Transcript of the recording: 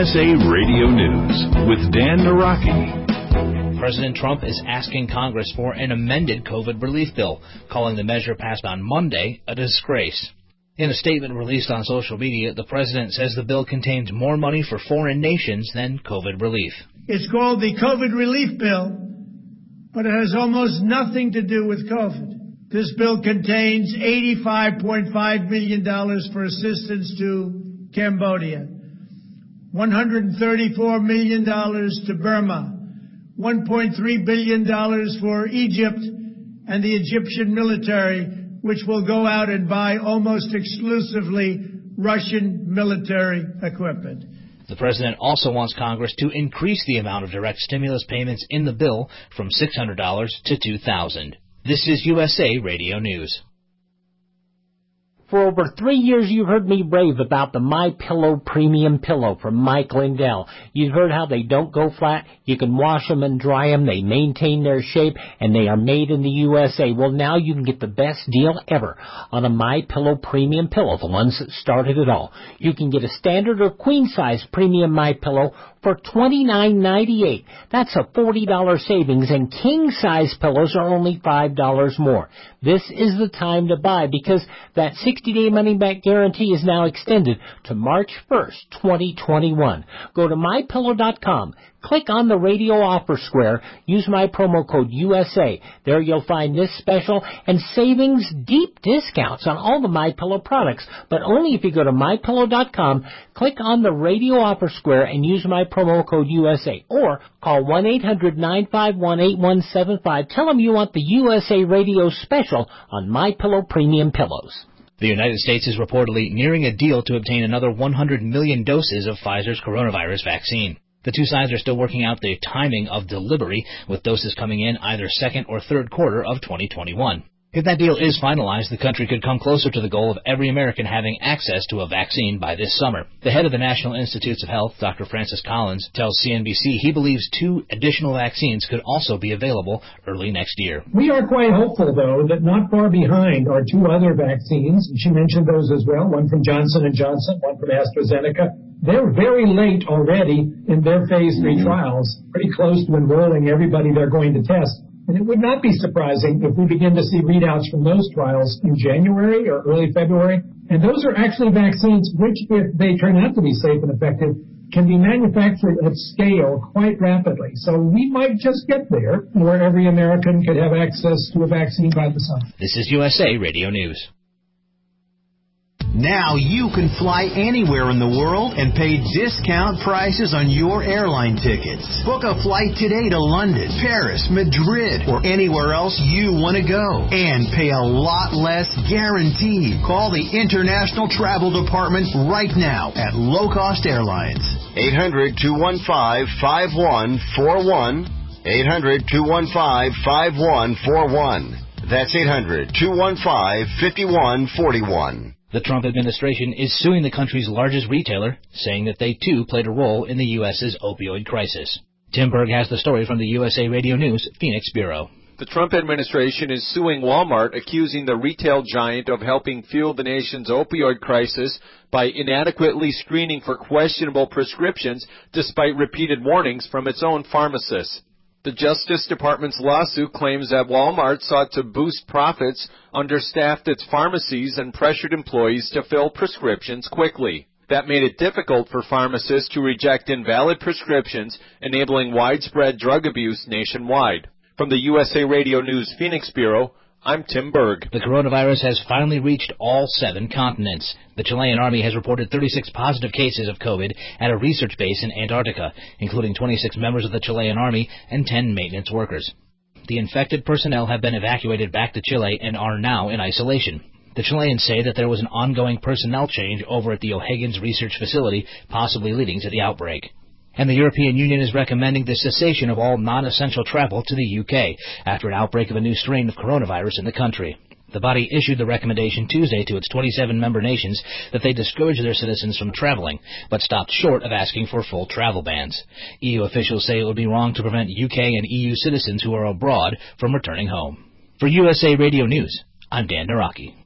USA Radio News with Dan Naraki. President Trump is asking Congress for an amended COVID relief bill, calling the measure passed on Monday a disgrace. In a statement released on social media, the president says the bill contains more money for foreign nations than COVID relief. It's called the COVID relief bill, but it has almost nothing to do with COVID. This bill contains $85.5 million for assistance to Cambodia, $134 million to Burma, $1.3 billion for Egypt and the Egyptian military, which will go out and buy almost exclusively Russian military equipment. The president also wants Congress to increase the amount of direct stimulus payments in the bill from $600 to $2,000. This is USA Radio News. For over 3 years, you've heard me rave about the MyPillow Premium Pillow from Mike Lindell. You've heard how they don't go flat. You can wash them and dry them. They maintain their shape, and they are made in the USA. Well, now you can get the best deal ever on a MyPillow Premium Pillow, the ones that started it all. You can get a standard or queen-size premium MyPillow for $29.98. That's a $40 savings, and king-size pillows are only $5 more. This is the time to buy because that 60-day money-back guarantee is now extended to March 1st, 2021. Go to MyPillow.com. Click on the radio offer square. Use my promo code USA. There you'll find this special and savings, deep discounts on all the MyPillow products, but only if you go to MyPillow.com, click on the radio offer square and use my promo code USA, or call 1-800-951-8175. Tell them you want the USA Radio special on MyPillow Premium Pillows. The United States is reportedly nearing a deal to obtain another 100 million doses of Pfizer's coronavirus vaccine. The two sides are still working out the timing of delivery, with doses coming in either second or third quarter of 2021. If that deal is finalized, the country could come closer to the goal of every American having access to a vaccine by this summer. The head of the National Institutes of Health, Dr. Francis Collins, tells CNBC he believes 2 additional vaccines could also be available early next year. We are quite hopeful, though, that not far behind are 2 other vaccines. She mentioned those as well, one from Johnson & Johnson, one from AstraZeneca. They're very late already in their phase 3 trials, pretty close to enrolling everybody they're going to test. And it would not be surprising if we begin to see readouts from those trials in January or early February. And those are actually vaccines which, if they turn out to be safe and effective, can be manufactured at scale quite rapidly. So we might just get there where every American could have access to a vaccine by the summer. This is USA Radio News. Now you can fly anywhere in the world and pay discount prices on your airline tickets. Book a flight today to London, Paris, Madrid, or anywhere else you want to go. And pay a lot less guaranteed. Call the International Travel Department right now at Low Cost Airlines. 800-215-5141. 800-215-5141. That's 800-215-5141. The Trump administration is suing the country's largest retailer, saying that they too played a role in the U.S.'s opioid crisis. Tim Berg has the story from the USA Radio News Phoenix Bureau. The Trump administration is suing Walmart, accusing the retail giant of helping fuel the nation's opioid crisis by inadequately screening for questionable prescriptions despite repeated warnings from its own pharmacists. The Justice Department's lawsuit claims that Walmart sought to boost profits, understaffed its pharmacies, and pressured employees to fill prescriptions quickly. That made it difficult for pharmacists to reject invalid prescriptions, enabling widespread drug abuse nationwide. From the USA Radio News Phoenix Bureau, I'm Tim Berg. The coronavirus has finally reached all 7 continents. The Chilean Army has reported 36 positive cases of COVID at a research base in Antarctica, including 26 members of the Chilean Army and 10 maintenance workers. The infected personnel have been evacuated back to Chile and are now in isolation. The Chileans say that there was an ongoing personnel change over at the O'Higgins Research Facility, possibly leading to the outbreak. And the European Union is recommending the cessation of all non-essential travel to the UK after an outbreak of a new strain of coronavirus in the country. The body issued the recommendation Tuesday to its 27 member nations that they discourage their citizens from traveling, but stopped short of asking for full travel bans. EU officials say it would be wrong to prevent UK and EU citizens who are abroad from returning home. For USA Radio News, I'm Dan Naraki.